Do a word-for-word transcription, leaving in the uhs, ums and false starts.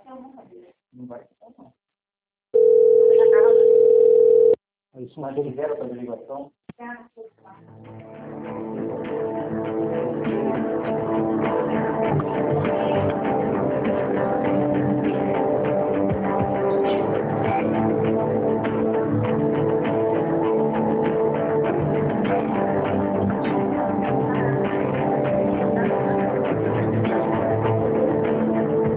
Não vai ficar, não. Aí são Mas todos, quiseram fazer ligação,